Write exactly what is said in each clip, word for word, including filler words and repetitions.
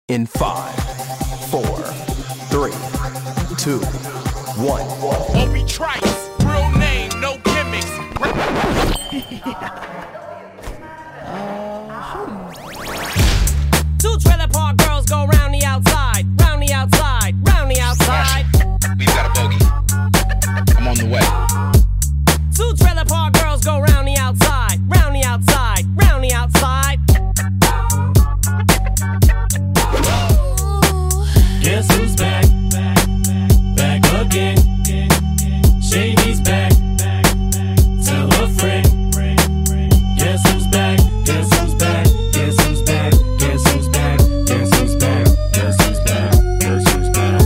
in five, four, three, two, one. Obi Trice, real name, no gimmicks. Two trailer park girls go round the outside, round the outside, round the outside. We've got a bogey. I'm on the way. Two trailer park girls go round the outside, round the outside, round the outside. Guess who's back? Back again. Shady's back. Tell a friend. Guess who's back? Guess who's back? Guess who's back? Guess who's back? Guess who's back? Guess who's back? Guess who's back?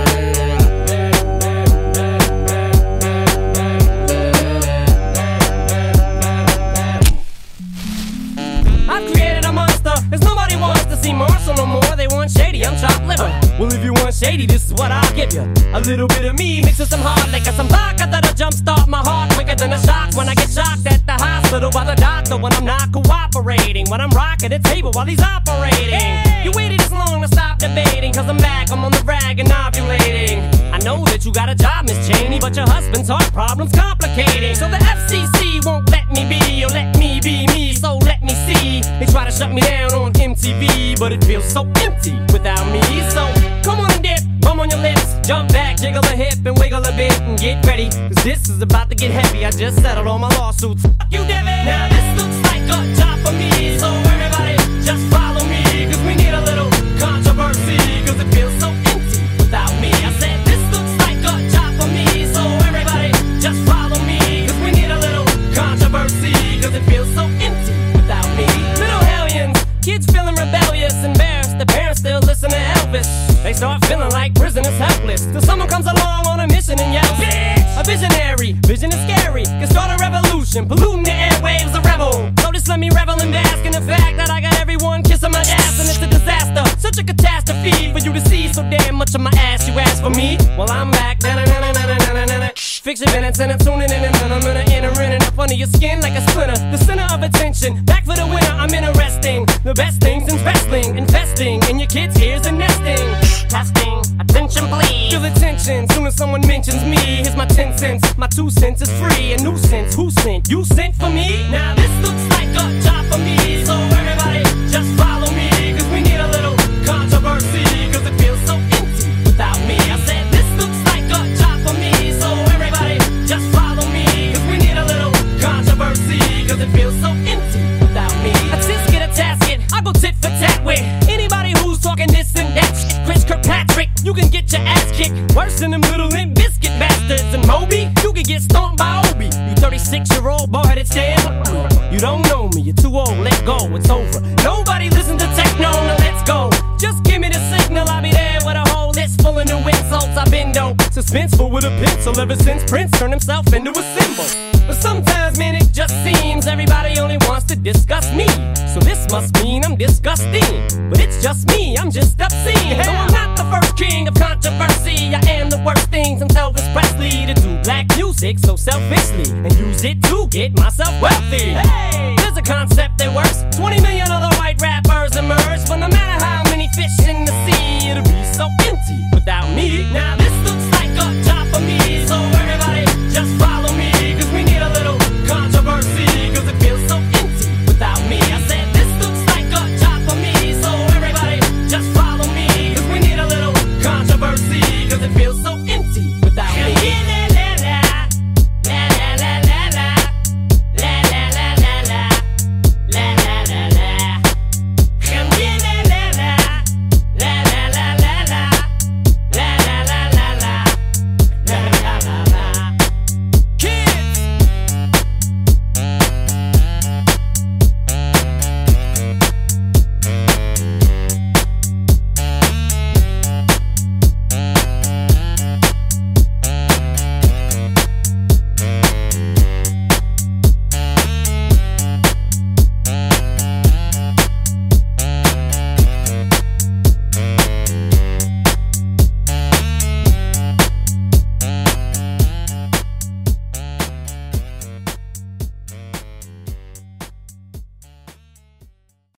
I've created a monster, as nobody wants to see Marshall no more. They want Shady, I'm chopped liver. Well, if you want Shady, this is what I'll give you. A little bit of me mixed with some hard liquor, some vodka that'll jumpstart my heart quicker than a shock when I get shocked at the hospital by the doctor when I'm not cooperating, when I'm rocking the table while he's operating. Hey! You waited this long to stop debating, cause I'm back, I'm on the rag and ovulating. I know that you got a job, Miss Cheney, but your husband's heart problem's complicating. So the F C C won't let me be, or let me be me, so let me see. They try to shut me down on M T V, but it feels so empty without me. So come on and dip, bum on your lips, jump back, jiggle a hip and wiggle a bit and get ready, cause this is about to get heavy. I just settled all my lawsuits. Fuck you, Devin. Now this looks like a job for me, so everybody just follow me, cause we need a little controversy, cause it feels so empty without me. I said this looks like a job for me, so everybody just follow me, cause we need a little controversy, cause it feels so empty without me. Little hellions, kids feeling rebellious, embarrassed, the parents still listen to Elvis. They start feeling like prisoners helpless, till someone comes along on a mission and yells, bitch! A visionary, vision is scary, can start a revolution, polluting the airwaves, a rebel. So just let me revel and bask in the fact that I got everyone kissing my ass, and it's a disaster, such a catastrophe for you to see so damn much of my ass. You ask for me? Well, I'm back. Fix your minutes and I'm tuning in and I'm gonna enter in and up under your skin like a splinter. The center of attention, back for the winner, I'm interesting. The best things in wrestling, investing in your kids' ears and nesting. Testing, attention please. Feel the tension, soon as someone mentions me. Here's my ten cents, my two cents is free. A nuisance, who sent? You sent for me? Now this looks like a job for me, so everybody just follow me, cause we need a little controversy, cause it feels so empty without me. I said this looks like a job for me, so everybody just follow me, cause we need a little controversy, cause it feels so empty without me. I just get a tasket, I go tit for tat with anybody who's talking this and that shit. Chris Kirkpatrick, you can get your ass kicked worse than them little Limp Bizkit bastards. And Moby, you can get stomped by Obi. You thirty-six year old boy-headed stand. You don't know me, you're too old, let go, it's over. Nobody listen to techno, now let's go. Just give me the signal, I'll be there with a whole list full of new insults. I've been dope, suspenseful with a pencil ever since Prince turned himself into a symbol. But sometimes, man, it just seems everybody only wants to discuss me. So this must mean I'm disgusting. But it's just me, I'm just obscene. Though I'm not the first king of controversy, I am the worst thing since Elvis Presley to do black music so selfishly and use it to get myself wealthy. Hey!